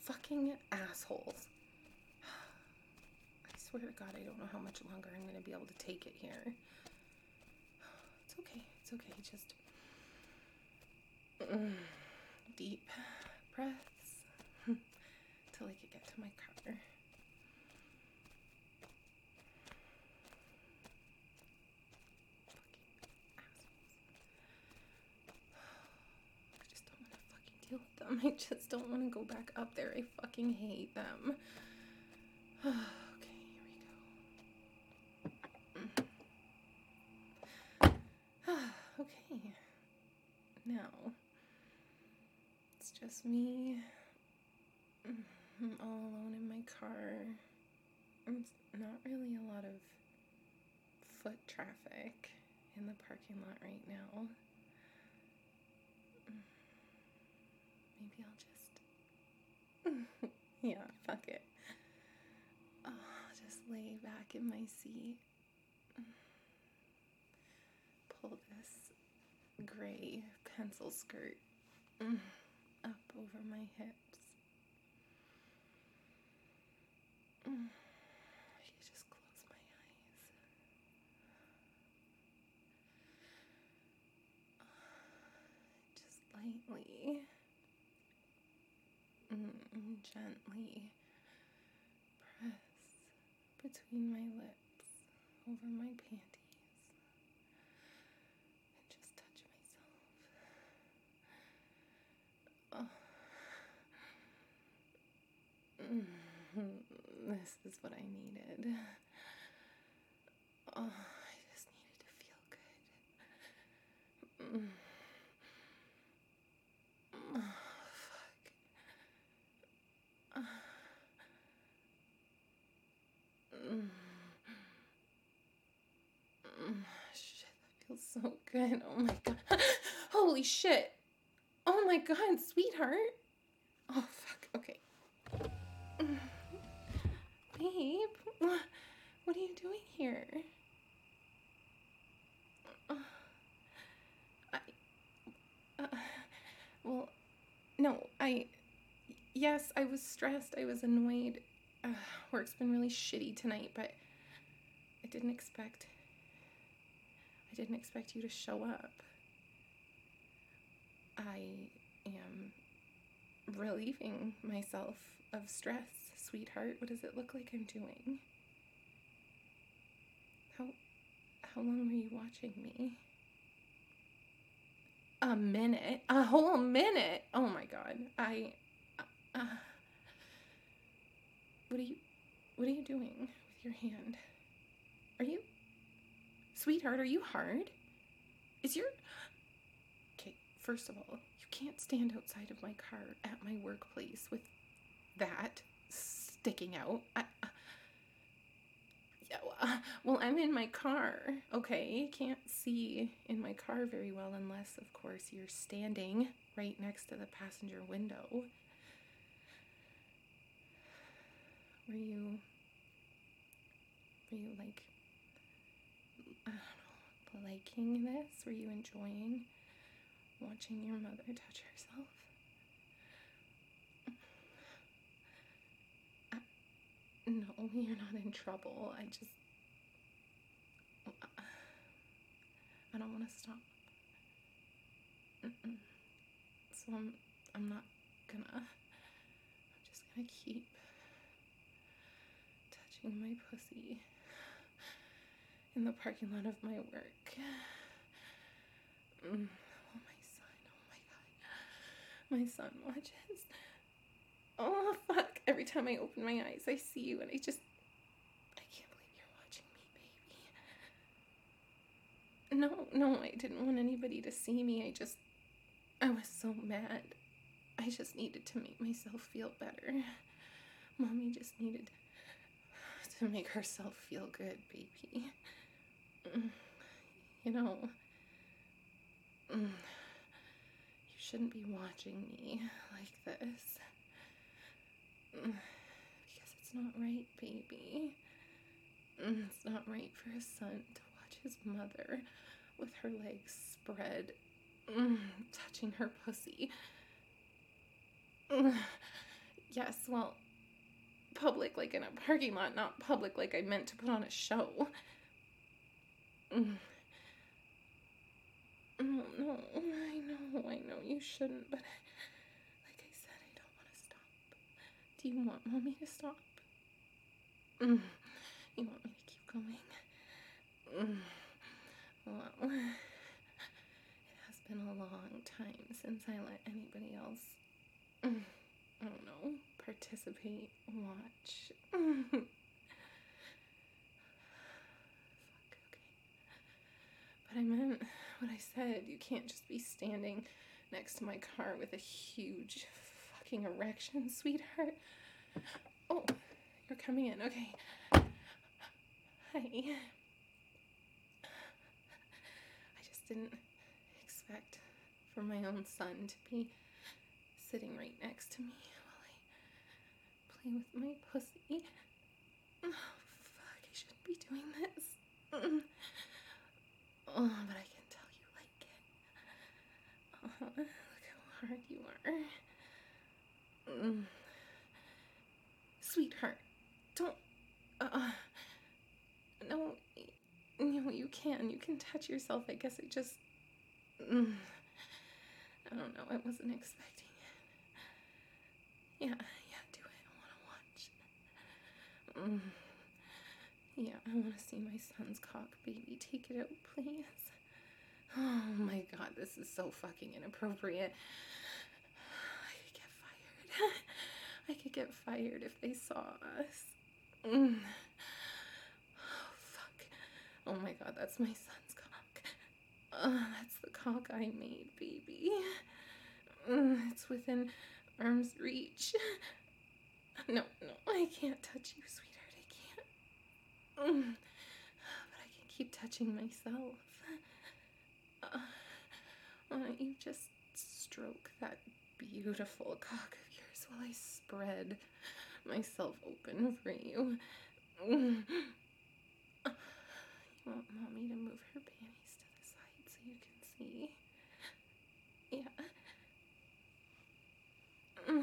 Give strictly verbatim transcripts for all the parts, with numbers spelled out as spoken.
fucking assholes. I swear to God, I don't know how much longer I'm going to be able to take it here. It's okay. It's okay. Just mm, deep breaths till I could get to my car. I just don't want to go back up there. I fucking hate them. Okay, here we go. Okay. Now, it's just me. I'm all alone in my car. It's not really a lot of foot traffic in the parking lot right now. Maybe I'll just, yeah, fuck it. Oh, I'll just lay back in my seat. Pull this gray pencil skirt up over my hips. I could just close my eyes. Just lightly. Mm, gently press between my lips over my panties and just touch myself. Oh. Mm, this is what I needed. Oh, I just needed to feel good. Mm. Shit, that feels so good. Oh my god. Holy shit. Oh my god, sweetheart. Oh fuck, okay. Babe, what are you doing here? I, uh, well, no, I, yes, I was stressed, I was annoyed. Uh, work's been really shitty tonight, but I didn't expect, I didn't expect you to show up. I am relieving myself of stress, sweetheart. What does it look like I'm doing? How, how long were you watching me? A minute? A whole minute? Oh my god. I, uh, what are you, what are you doing with your hand? Are you, sweetheart, are you hard? Is your, okay, first of all, you can't stand outside of my car at my workplace with that sticking out. I, uh, yeah, uh, well, I'm in my car, okay? Can't see in my car very well unless, of course, you're standing right next to the passenger window. Were you, were you like, I don't know, liking this? Were you enjoying watching your mother touch herself? I, no, you're not in trouble. I just, I don't want to stop. Mm-mm. So I'm, I'm not gonna, I'm just gonna keep touching my pussy in the parking lot of my work. Mm. Oh, my son, oh my god. My son watches. Oh, fuck. Every time I open my eyes, I see you, and I just, I can't believe you're watching me, baby. No, no, I didn't want anybody to see me. I just, I was so mad. I just needed to make myself feel better. Mommy just needed to make herself feel good, baby. You know, you shouldn't be watching me like this. Because it's not right, baby. It's not right for a son to watch his mother with her legs spread, touching her pussy. Yes, well, public like in a parking lot, not public like I meant to put on a show. Mm. Oh, no, I know, I know you shouldn't, but like I said, I don't want to stop. Do you want Mommy to stop? Mm. You want me to keep going? Mm. Well, it has been a long time since I let anybody else, mm, I don't know, participate, watch. Mm. Fuck, okay. But I meant what I said. You can't just be standing next to my car with a huge fucking erection, sweetheart. Oh, you're coming in. Okay. Hi. I just didn't expect for my own son to be sitting right next to me while I play with my pussy. Oh, fuck, I shouldn't be doing this. Mm. Oh, but I can tell you like it. Uh-huh. Look how hard you are. Mm. Sweetheart, don't, uh, no, no, you can, you can touch yourself. I guess it just, mm. I don't know, I wasn't expecting it. Yeah, yeah, do it, I want to watch. Mm. Yeah, I want to see my son's cock, baby. Take it out, please. Oh my god, this is so fucking inappropriate. I could get fired. I could get fired if they saw us. Mm. Oh, fuck. Oh my god, that's my son's cock. Uh, that's the cock I made, baby. Mm, it's within arm's reach. No, no, I can't touch you, sweetheart. I can't. Mm. But I can keep touching myself. Uh, why don't you just stroke that beautiful cock of yours while I spread myself open for you? Mm. You want Mommy to move her panties to the side so you can see? Yeah. Mm.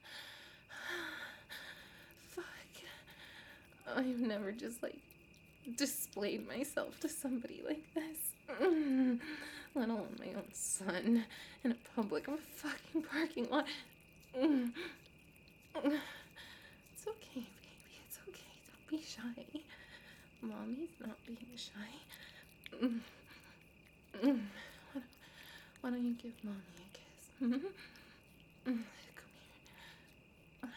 Fuck. I've never just, like, displayed myself to somebody like this. Mm. Let alone my own son in a public fucking parking lot. Mm. It's okay, baby. It's okay. Don't be shy. Mommy's not being shy. Mm. Mm. Why, don't, why don't you give Mommy a kiss? Mm-hmm. Mm. Come here.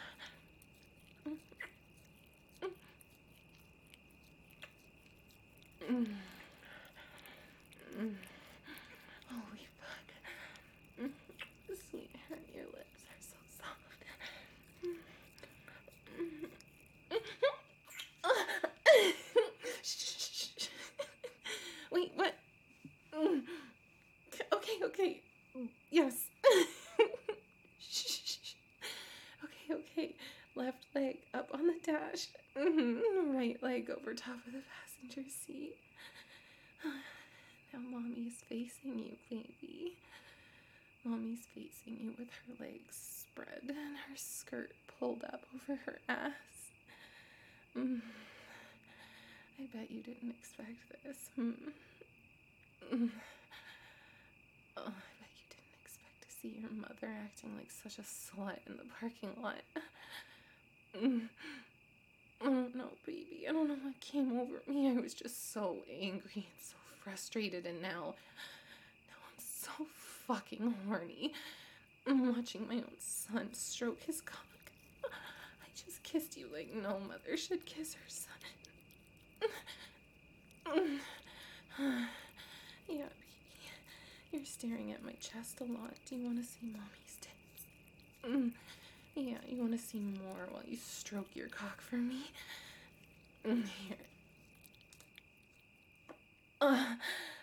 Mm. Mm. Holy fuck. Mm. Sweetheart, your lips are so soft. Shh. Wait, what? Mm. Okay, okay. Yes. Shh. Okay, okay. Left leg up on the dash. Mm-hmm. Right leg over top of the passenger seat. Now Mommy's facing you, baby. Mommy's facing you with her legs spread and her skirt pulled up over her ass. Mm. I bet you didn't expect this. Mm. Mm. Oh, I bet you didn't expect to see your mother acting like such a slut in the parking lot. Mm. I don't know, baby. I don't know what came over me. I was just so angry and so frustrated, and now, now I'm so fucking horny. I'm watching my own son stroke his cock. I just kissed you like no mother should kiss her son. Yeah, baby. You're staring at my chest a lot. Do you want to see Mommy's tits? Mm. Yeah, you want to see more while you stroke your cock for me? Mm, here. Uh,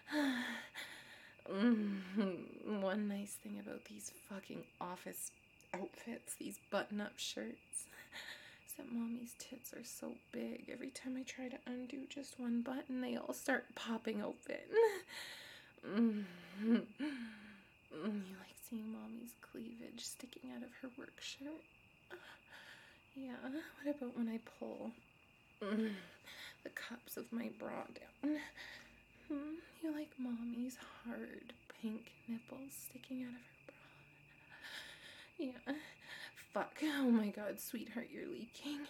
mm, one nice thing about these fucking office outfits, these button-up shirts, is that Mommy's tits are so big. Every time I try to undo just one button, they all start popping open. Mm. Mm, you like seeing Mommy's cleavage sticking out of her work shirt? Yeah, what about when I pull mm, the cups of my bra down? Hmm, you like mommy's hard pink nipples sticking out of her bra? Yeah. Fuck. Oh my god, sweetheart, you're leaking.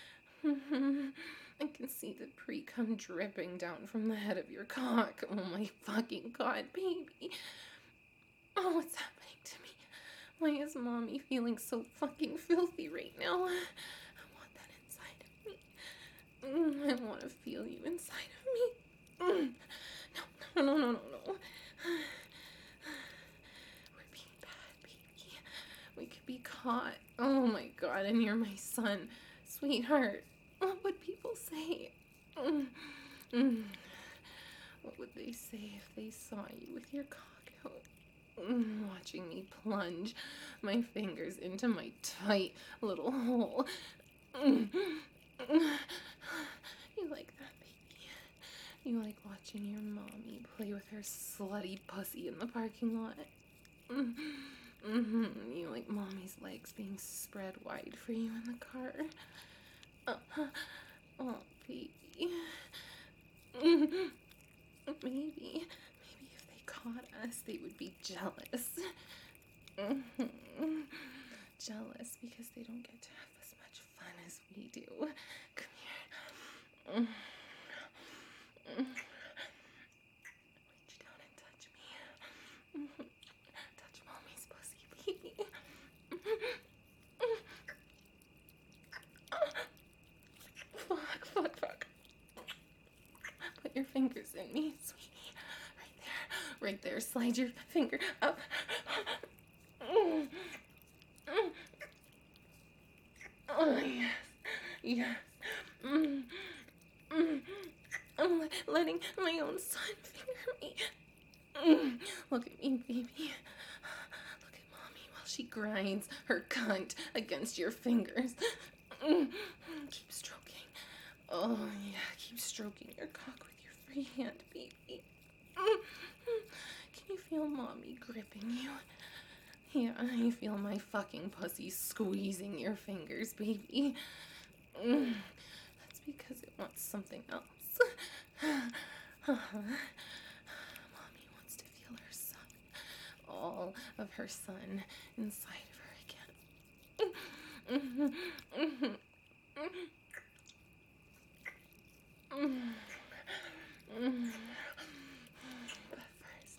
I can see the pre-cum dripping down from the head of your cock. Oh my fucking god, baby. Oh, what's happening to me? Why is mommy feeling so fucking filthy right now? I want that inside of me. Mm, I want to feel you inside of me. Mm. No, no, no, no, no, no. We're being bad, baby. We could be caught. Oh my god, and you're my son. Sweetheart, what would people say? Mm. Mm. What would they say if they saw you with your cock out? Mm, watching me plunge my fingers into my tight little hole. Mm. You like that, baby? You like watching your mommy play with her slutty pussy in the parking lot? Mm. Mm-hmm. You like mommy's legs being spread wide for you in the car? Uh-huh. Oh, baby. Mm-hmm. Maybe, maybe if they caught us, they would be jealous. Mm-hmm. Jealous because they don't get to have as much fun as we do. Come here. Mm-hmm. Reach down and touch me. Mm-hmm. Touch mommy's pussy, baby. Fuck, fuck, fuck. Put your fingers in me, sweetie. Right there. Right there. Slide your finger up. Mm. Mm. Oh, yes. Yes. Mm. Mm. I'm le- letting my own son finger me. Mm. Look at me, baby. Look at mommy while she grinds her cunt against your fingers. Mm. Keep stroking. Oh, yeah, keep stroking your cock with your free hand, baby. Mm. Can you feel mommy gripping you? Yeah, you feel my fucking pussy squeezing your fingers, baby. Mm. That's because it wants something else. Uh-huh. Mommy wants to feel her son. All of her son inside of her again. Mm-hmm. Mm-hmm. Mm-hmm. Mm-hmm. But first,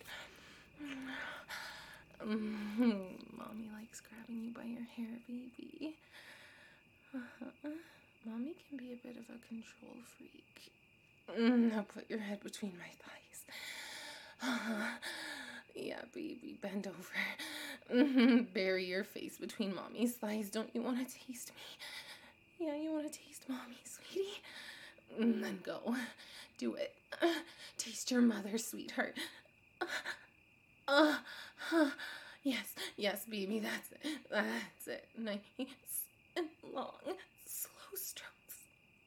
mm-hmm. Mommy likes grabbing you by your hair, baby. Uh-huh. Mommy can be a bit of a control freak. Mm, now put your head between my thighs. Uh-huh. Yeah, baby, bend over. Mm-hmm. Bury your face between mommy's thighs. Don't you want to taste me? Yeah, you want to taste mommy, sweetie? Mm, then go. Do it. Uh, taste your mother, sweetheart. Uh, uh, uh, yes, yes, baby, that's it. That's it. Nice and long, slow strokes.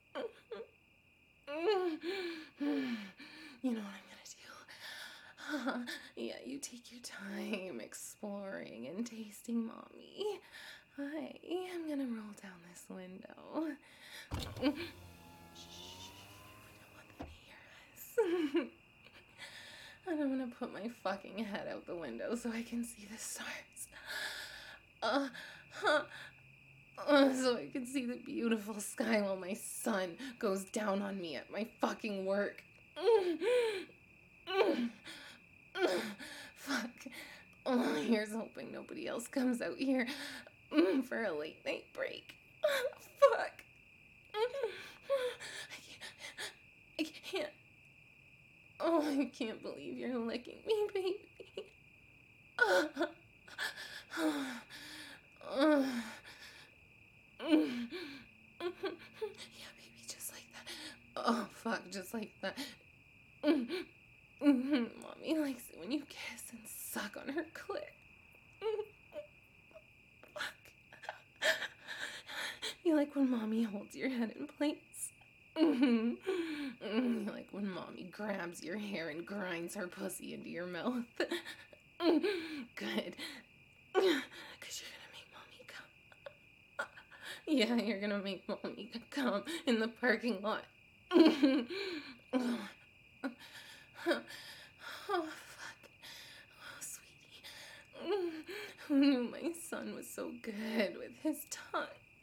Mm-hmm. You know what I'm gonna do? Uh, yeah, you take your time exploring and tasting mommy. Hi, I'm gonna roll down this window. Shh, we don't want them to hear us. And I'm gonna put my fucking head out the window so I can see the stars. Uh, huh. Uh, so I can see the beautiful sky while my son goes down on me at my fucking work. Fuck. Oh, here's hoping nobody else comes out here for a late night break. Fuck. I can't. I can't. Oh, I can't believe you're licking me, baby. Uh, uh, uh. Yeah, baby, just like that. Oh, fuck, just like that. Mommy likes it when you kiss and suck on her clit. Fuck. You like when mommy holds your head in place. You like when mommy grabs your hair and grinds her pussy into your mouth. Good. Because you're gonna make mommy come. Yeah, you're gonna make mommy come in the parking lot. Oh, fuck. Oh, sweetie. Who knew my son was so good with his tongue?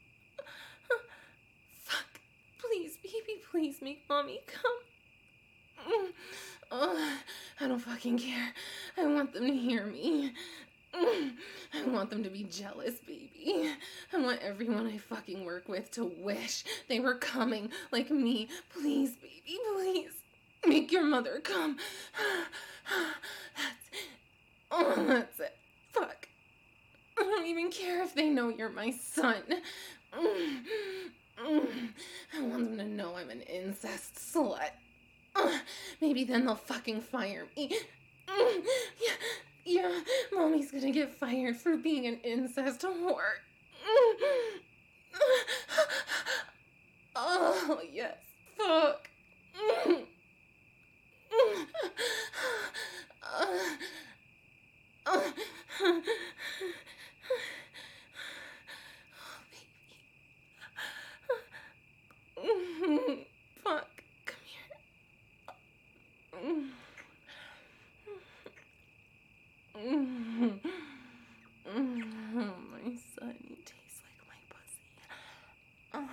Fuck. Please, baby, please make mommy come. Oh, I don't fucking care. I want them to hear me. I want them to be jealous, baby. I want everyone I fucking work with to wish they were coming like me. Please, baby, please. Make your mother come. That's it. Oh, that's it. Fuck. I don't even care if they know you're my son. I want them to know I'm an incest slut. Maybe then they'll fucking fire me. Yeah. Yeah, mommy's gonna get fired for being an incest whore. Oh, yes. Fuck. Oh, baby. Fuck. Come here. Oh, my son, you taste like my pussy. Oh.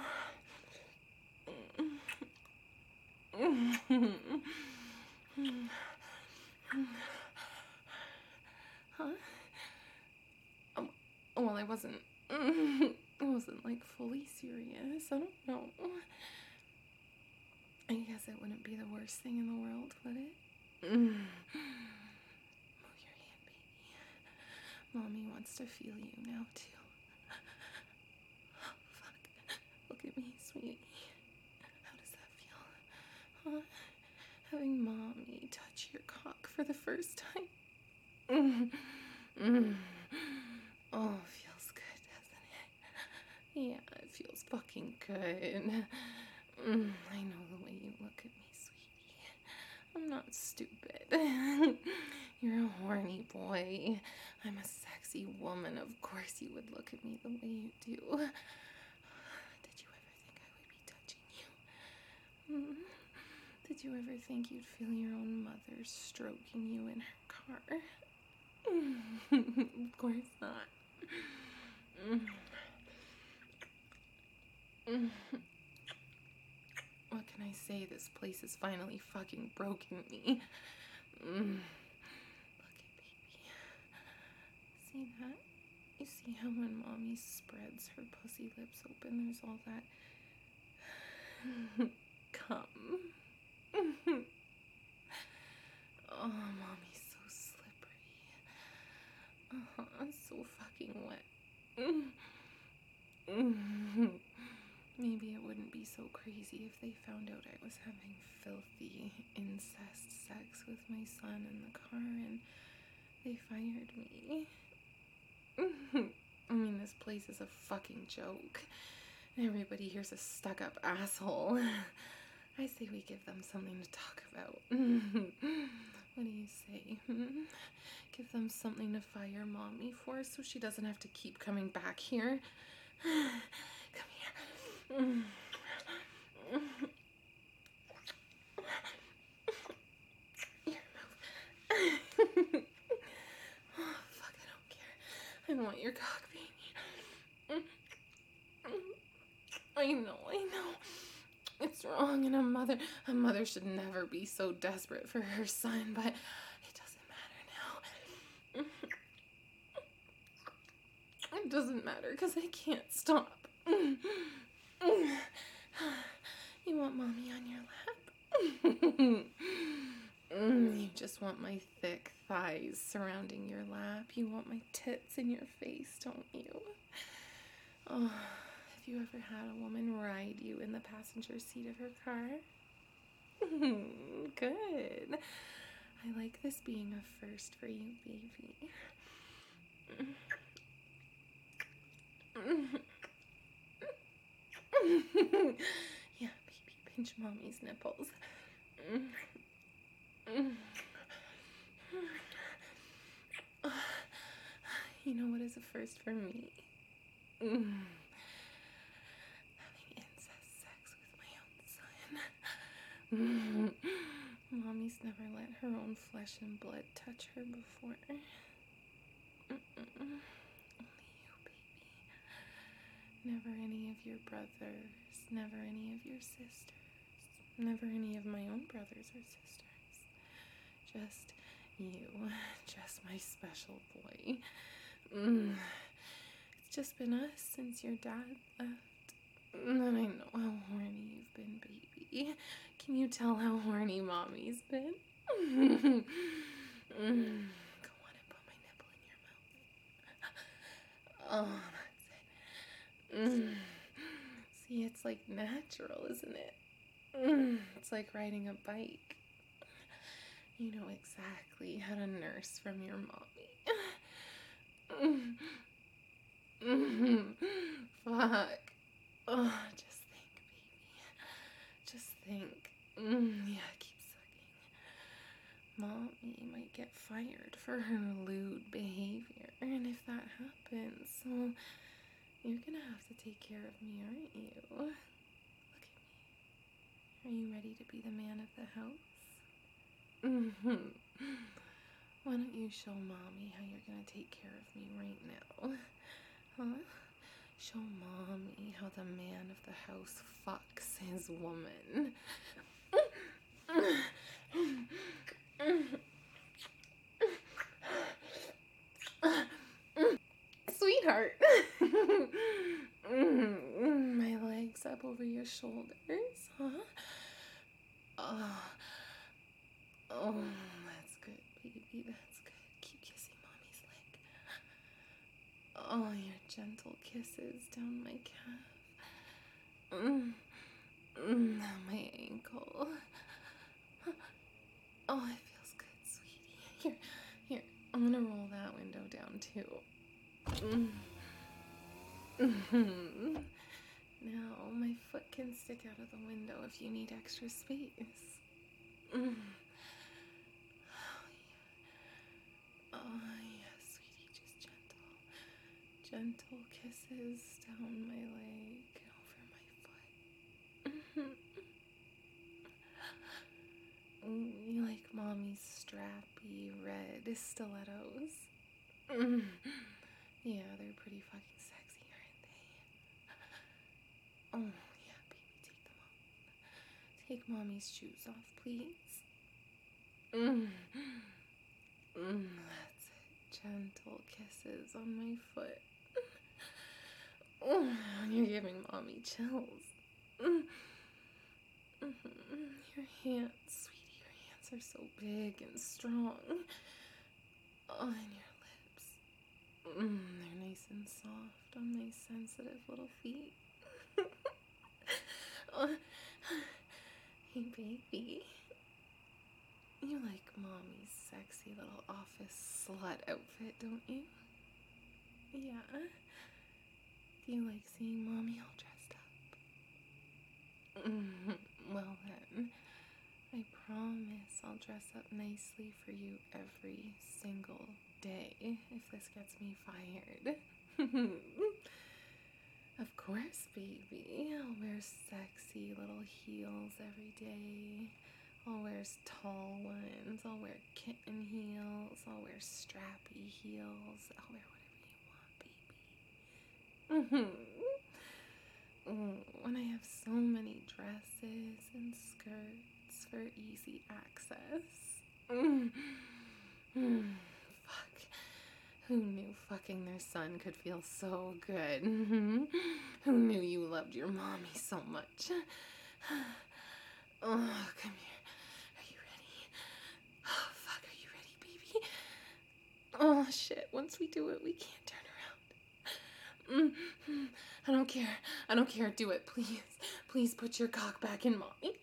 Huh? Um, well, I wasn't. I wasn't like fully serious. I don't know. I guess it wouldn't be the worst thing in the world, would it? Move your hand, baby. Mommy wants to feel you now, too. Oh, fuck. Look at me, sweetie. How does that feel? Huh? Having mommy touch your cock for the first time? Mm. Mm. Oh, it feels good, doesn't it? Yeah, it feels fucking good. Mm. I know the way you look at me, sweetie. I'm not stupid. You're a horny boy. I'm a sexy woman. Of course you would look at me the way you do. Did you ever think I would be touching you? Mm. Did you ever think you'd feel your own mother stroking you in her car? Of course not. What can I say? This place has finally fucking broken me. Look at baby. See that? You see how when mommy spreads her pussy lips open, there's all that cum. Oh, mommy's so slippery. Uh-huh, so fucking wet. Maybe it wouldn't be so crazy if they found out I was having filthy incest sex with my son in the car and they fired me. I mean, this place is a fucking joke. Everybody here's a stuck-up asshole. I say we give them something to talk about. What do you say? Hmm? Give them something to fire mommy for so she doesn't have to keep coming back here. Come here. Here, move. Oh, fuck, I don't care. I want your cock, baby. I know, I know. It's wrong, and a mother, a mother should never be so desperate for her son, but it doesn't matter now. It doesn't matter, because I can't stop. You want mommy on your lap? You just want my thick thighs surrounding your lap. You want my tits in your face, don't you? Oh, have you ever had a woman ride you in the passenger seat of her car? Good. I like this being a first for you, baby. Yeah, baby, pinch mommy's nipples. You know what is a first for me? Mommy's never let her own flesh and blood touch her before. Mm-mm. Only you, baby. Never any of your brothers, never any of your sisters, never any of my own brothers or sisters. Just you, just my special boy. Mm. It's just been us since your dad left. And I know how horny you've been, baby. Can you tell how horny Mommy's been? Mm. Go on and put my nipple in your mouth. Oh, that's it. Mm. See, it's like natural, isn't it? Mm. It's like riding a bike. You know exactly how to nurse from your mommy. Mm. Mm. Fuck. Oh, just think, baby. Just think. Mm, yeah, keep sucking. Mommy might get fired for her lewd behavior. And if that happens, well, you're gonna have to take care of me, aren't you? Look at me. Are you ready to be the man of the house? Mm-hmm. Why don't you show Mommy how you're gonna take care of me right now? Huh? Show Mommy how the man of the house fucks his woman. Sweetheart. My legs up over your shoulders, huh? Oh, oh, that's good, baby. That's good. Keep kissing Mommy's leg. Oh, your gentle kisses down my calf. Mm. Mm, my ankle. Oh, it feels good, sweetie. Here, here. I'm gonna roll that window down too. Mm. Mm-hmm. Now my foot can stick out of the window if you need extra space. Mm. Oh, yeah. Oh, yeah, sweetie, just gentle. Gentle kisses down my leg, over my foot. Mm, you like Mommy's strappy red stilettos? Mm. Yeah, they're pretty fucking sexy, aren't they? Oh, yeah, baby, take them off. Take Mommy's shoes off, please. Mm. Mm, that's it. Gentle kisses on my foot. Oh, you're giving Mommy chills. Mm. Mm-hmm. Your hands, sweetie, your hands are so big and strong. Oh, and your lips. Mm, they're nice and soft on my sensitive little feet. Oh, hey, baby. You like Mommy's sexy little office slut outfit, don't you? Yeah. Do you like seeing Mommy all dressed up? Mm, well then, I promise I'll dress up nicely for you every single day if this gets me fired. Of course, baby. I'll wear sexy little heels every day. I'll wear tall ones. I'll wear kitten heels. I'll wear strappy heels. I'll wear whatever you want, baby. Mm-hmm. And I have so many dresses and skirts for easy access. Mm-hmm. Fuck. Who knew fucking their son could feel so good? Mm-hmm. Who knew you loved your Mommy so much? Oh, come here. Are you ready? Oh, fuck, are you ready, baby? Oh, shit. Once we do it, we can't turn around. Mm-hmm. I don't care. I don't care. Do it, please. Please put your cock back in Mommy.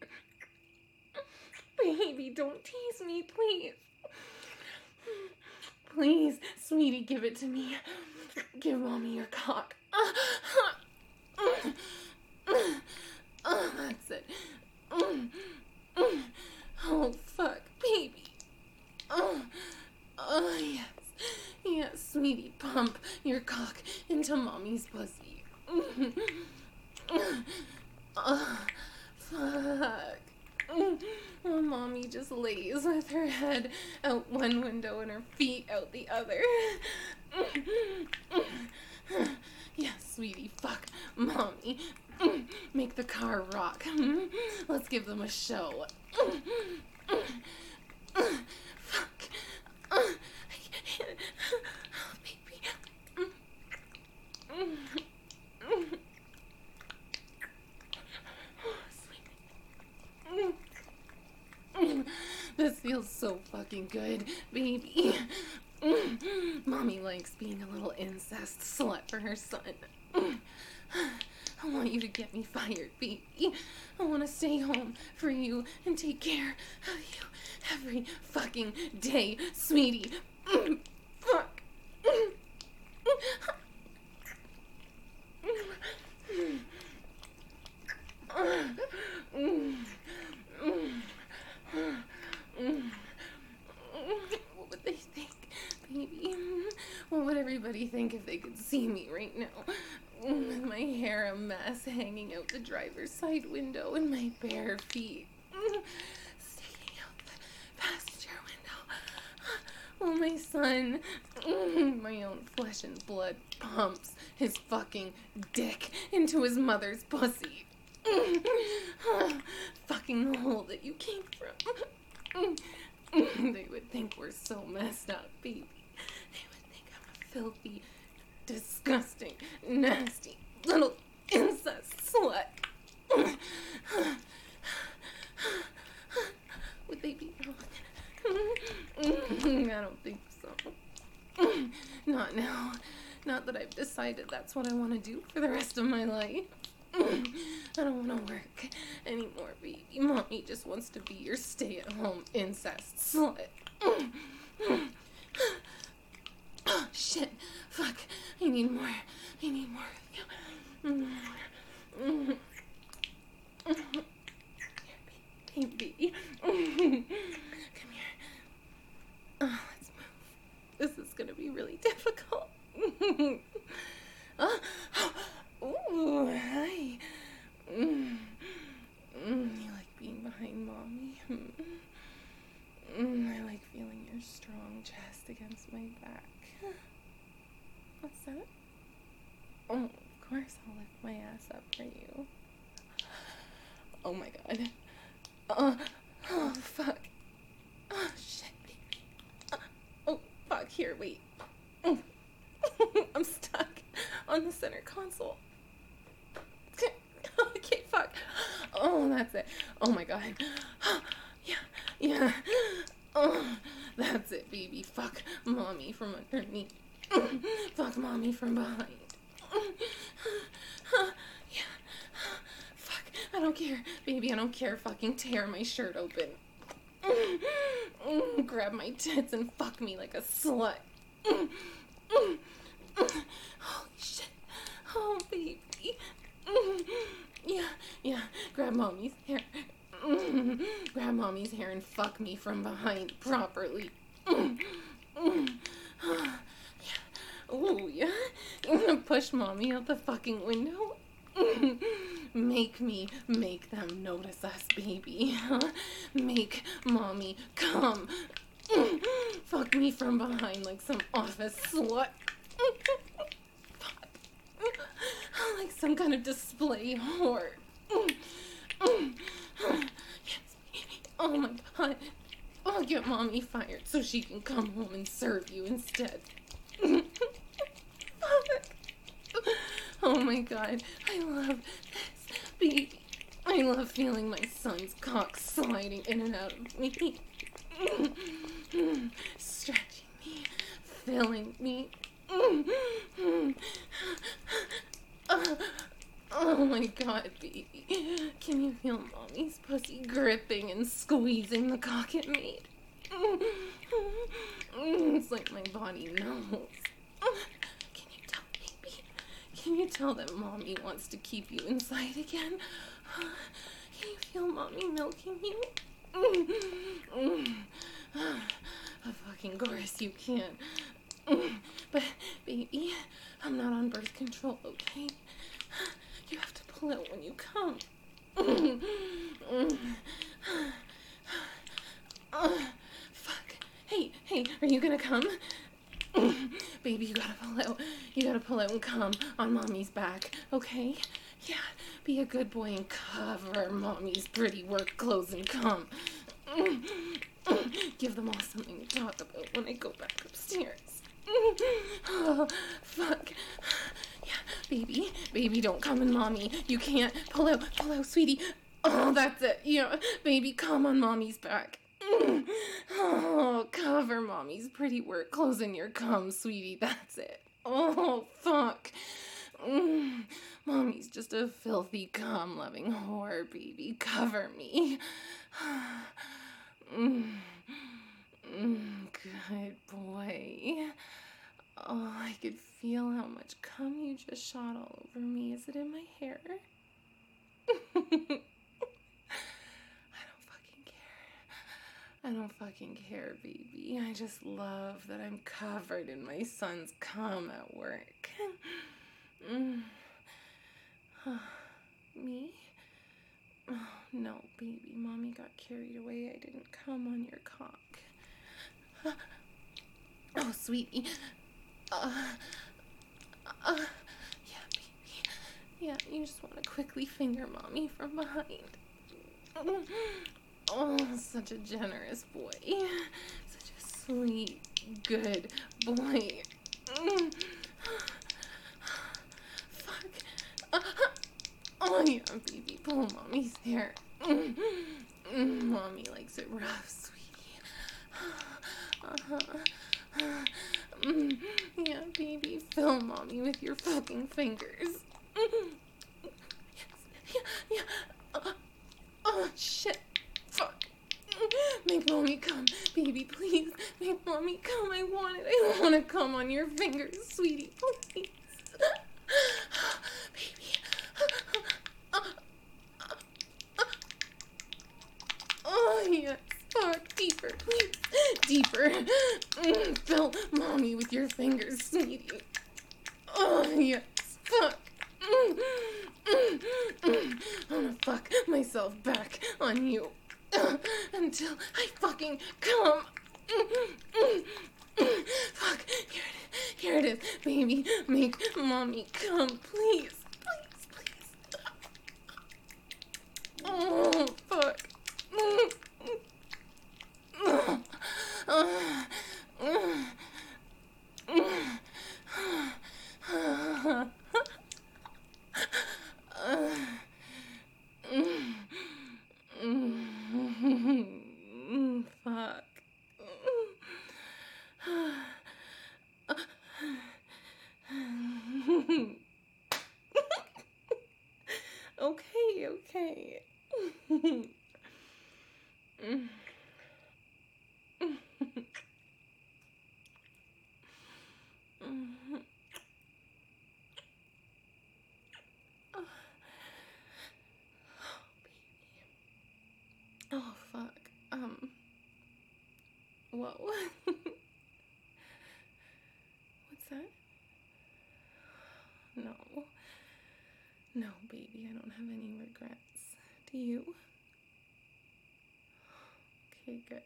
Baby, don't tease me, please. Please, sweetie, give it to me. Give Mommy your cock. Oh, that's it. Oh, fuck, baby. Oh, oh, yes. Yes, sweetie, pump your cock into Mommy's pussy. Oh, fuck. the other. Yeah, sweetie, fuck, mommy. Make the car rock. Let's give them a show. Fuck. I can't. Oh, baby. Oh, sweetie. This feels so fucking good, baby. Mommy likes being a little incest slut for her son. I want you to get me fired, baby. I want to stay home for you and take care of you every fucking day, sweetie. Fuck. What would they think, baby? What would everybody think if they could see me right now? With my hair a mess hanging out the driver's side window and my bare feet sticking out the passenger window. While my son, my own flesh and blood, pumps his fucking dick into his mother's pussy. Fucking the hole that you came from. They would think we're so messed up, baby. They would think I'm a filthy, disgusting, nasty little incest slut. Would they be wrong? I don't think so. Not now. Not that I've decided that's what I want to do for the rest of my life. I don't want to work anymore, baby. Mommy just wants to be your stay-at-home incest slut. Oh, shit. Fuck. I need more. I need more of you. Here, baby. Come here. Oh, let's move. This is gonna be really difficult. Oh, ooh, hi. Mm. Mm, you like being behind mommy? Mm, I like feeling your strong chest against my back. What's that? Oh, of course I'll lift my ass up for you. Oh my god. Oh, oh fuck. Oh shit, baby. Uh, oh, fuck, here, wait. Oh. I'm stuck on the center console. Okay, fuck. Oh, that's it. Oh my god. Yeah, yeah. Oh, that's it, baby. Fuck mommy from underneath. Fuck mommy from behind. Yeah. Fuck. I don't care, baby. I don't care. Fucking tear my shirt open. Grab my tits and fuck me like a slut. Holy shit. Oh, baby. Yeah, yeah. Grab mommy's hair. Grab mommy's hair and fuck me from behind properly. Oh, yeah. You wanna push mommy out the fucking window? Make me make them notice us, baby. Make mommy come. Fuck me from behind like some office slut. Fuck. Like some kind of display whore. Yes, baby. Oh my god. I'll get mommy fired so she can come home and serve you instead. Oh my god. I love this, baby. I love feeling my son's cock sliding in and out of me. Stretching me, filling me. Oh my god, baby. Can you feel mommy's pussy gripping and squeezing the cock it made? It's like my body knows. Can you tell, baby? Can you tell that mommy wants to keep you inside again? Can you feel mommy milking you? Of fucking course you can. But, baby, I'm not on birth control, okay? You have to pull out when you come. Uh, fuck. Hey, hey, are you gonna come? Baby, you gotta pull out. You gotta pull out and come on mommy's back, okay? Yeah, be a good boy and cover mommy's pretty work clothes and come. Give them all something to talk about when I go back upstairs. Oh, fuck. Yeah, baby, baby, don't come in mommy. You can't. Pull out, pull out, sweetie. Oh, that's it. Yeah, baby, come on mommy's back. Oh, cover mommy's pretty work clothes in your cum, sweetie. That's it. Oh, fuck. Mm, mommy's just a filthy cum-loving whore, baby. Cover me. mm, mm, good boy. Oh, I could feel how much cum you just shot all over me. Is it in my hair? I don't fucking care. I don't fucking care, baby. I just love that I'm covered in my son's cum at work. Mm. Oh, me? Oh, no, baby. Mommy got carried away. I didn't come on your cock. Oh, sweetie. Uh, uh, yeah, baby. Yeah, you just want to quickly finger mommy from behind. Oh, such a generous boy. Such a sweet, good boy. Fuck. Uh, oh, yeah, baby. Pull mommy's hair. Mommy likes it rough, sweetie. Uh-huh. Mm, yeah, baby, fill mommy with your fucking fingers. Mm, yes, yeah, yeah. Uh, oh, shit. Fuck. Make mommy come. Baby, please. Make mommy come. I want it. I want to come on your fingers, sweetie. Please. Baby. Oh, yes. Fuck. Deeper, please. Deeper. Mm, fill mommy with your fingers, sweetie. Oh, yes. Fuck. Mm, mm, mm. I'm gonna fuck myself back on you uh, until I fucking come. Mm, mm, mm. Fuck. Here it is. Here it is. Baby, make mommy come, please. Please, please. Oh, fuck. Mm, mm. Oh. Uh, uh, uh, uh, fuck. Okay, okay. Oh, fuck. Um. Whoa. What's that? No. No, baby, I don't have any regrets. Do you? Okay, good.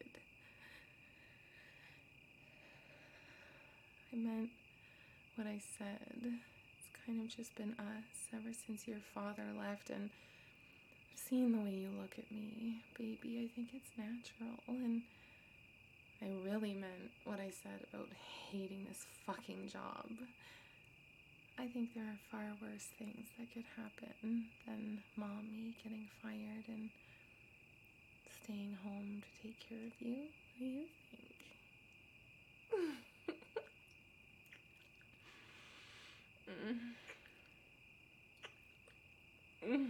I meant what I said. It's kind of just been us ever since your father left, and I've seen the way you look at me, baby. I think it's natural, and I really meant what I said about hating this fucking job. I think there are far worse things that could happen than mommy getting fired and staying home to take care of you. What do you think? mm. Mm.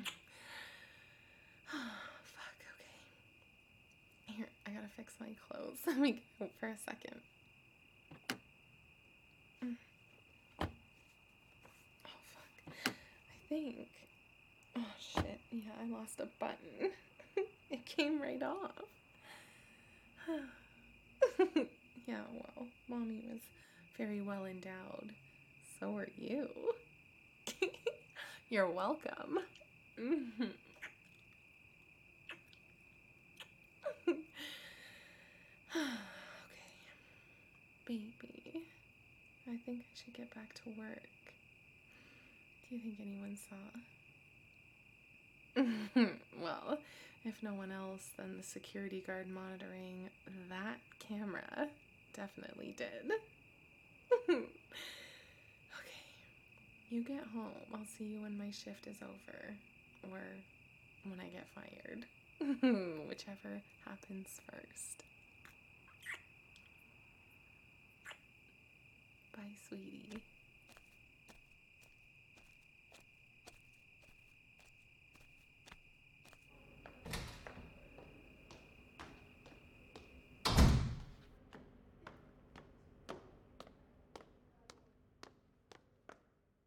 Fuck, okay. Here, I gotta fix my clothes. Let me go for a second. Mm. Oh, fuck. I think... Oh, shit. Yeah, I lost a button. It came right off. Yeah, well, mommy was very well endowed. So are you. You're welcome. Mm-hmm. Okay. Baby. I think I should get back to work. Do you think anyone saw? Well, if no one else, then the security guard monitoring that camera definitely did. Okay, you get home. I'll see you when my shift is over. Or when I get fired. Whichever happens first. Bye, sweetie.